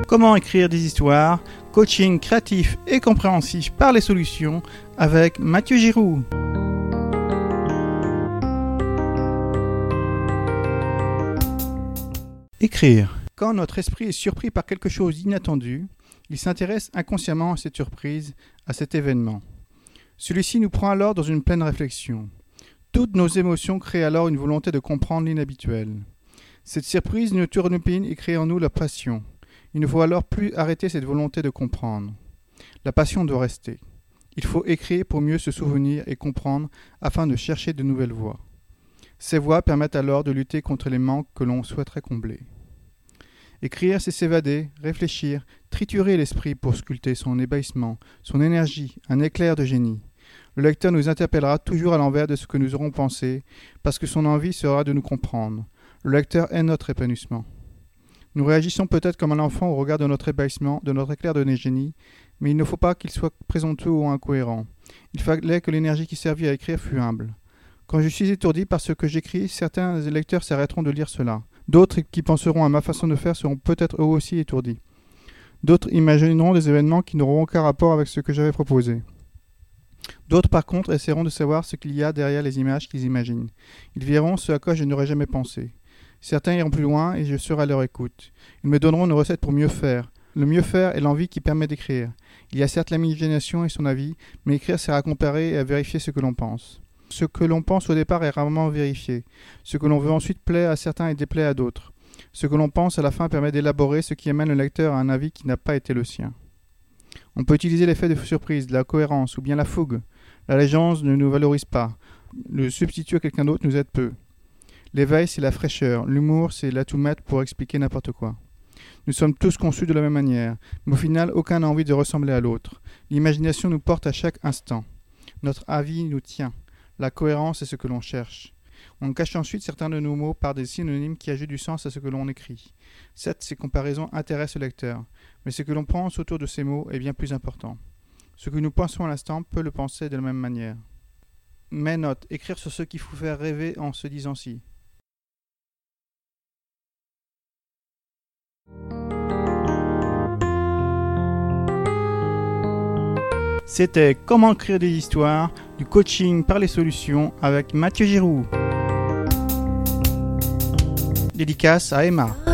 Comment écrire des histoires, coaching créatif et compréhensif par les solutions avec Mathieu Giroux. Écrire. Quand notre esprit est surpris par quelque chose d'inattendu, il s'intéresse inconsciemment à cette surprise, à cet événement. Celui-ci nous prend alors dans une pleine réflexion. Toutes nos émotions créent alors une volonté de comprendre l'inhabituel. Cette surprise nous turlupine et crée en nous la passion. Il ne faut alors plus arrêter cette volonté de comprendre. La passion doit rester. Il faut écrire pour mieux se souvenir et comprendre afin de chercher de nouvelles voies. Ces voies permettent alors de lutter contre les manques que l'on souhaiterait combler. Écrire, c'est s'évader, réfléchir, triturer l'esprit pour sculpter son ébahissement, son énergie, un éclair de génie. Le lecteur nous interpellera toujours à l'envers de ce que nous aurons pensé, parce que son envie sera de nous comprendre. Le lecteur est notre épanouissement. Nous réagissons peut-être comme un enfant au regard de notre ébahissement, de notre éclair de génie, mais il ne faut pas qu'il soit présomptueux ou incohérent. Il fallait que l'énergie qui servit à écrire fût humble. Quand je suis étourdi par ce que j'écris, certains lecteurs s'arrêteront de lire cela. D'autres qui penseront à ma façon de faire seront peut-être eux aussi étourdis. D'autres imagineront des événements qui n'auront aucun rapport avec ce que j'avais proposé. D'autres par contre essaieront de savoir ce qu'il y a derrière les images qu'ils imaginent. Ils verront ce à quoi je n'aurais jamais pensé. Certains iront plus loin et je serai à leur écoute. Ils me donneront une recette pour mieux faire. Le mieux faire est l'envie qui permet d'écrire. Il y a certes l'imagination et son avis, mais écrire sert à comparer et à vérifier ce que l'on pense. Ce que l'on pense au départ est rarement vérifié. Ce que l'on veut ensuite plaît à certains et déplaît à d'autres. Ce que l'on pense à la fin permet d'élaborer ce qui amène le lecteur à un avis qui n'a pas été le sien. On peut utiliser l'effet de surprise, de la cohérence ou bien la fougue. La légende ne nous valorise pas. Le substitut à quelqu'un d'autre nous aide peu. L'éveil, c'est la fraîcheur. L'humour, c'est l'atout maître pour expliquer n'importe quoi. Nous sommes tous conçus de la même manière, mais au final, aucun n'a envie de ressembler à l'autre. L'imagination nous porte à chaque instant. Notre avis nous tient. La cohérence est ce que l'on cherche. On cache ensuite certains de nos mots par des synonymes qui ajoutent du sens à ce que l'on écrit. Certes, ces comparaisons intéressent le lecteur, mais ce que l'on pense autour de ces mots est bien plus important. Ce que nous pensons à l'instant peut le penser de la même manière. Mais note, écrire sur ce qu'il faut faire rêver en se disant si. C'était Comment écrire des histoires, du coaching par les solutions avec Mathieu Giroux. Dédicace à Emma.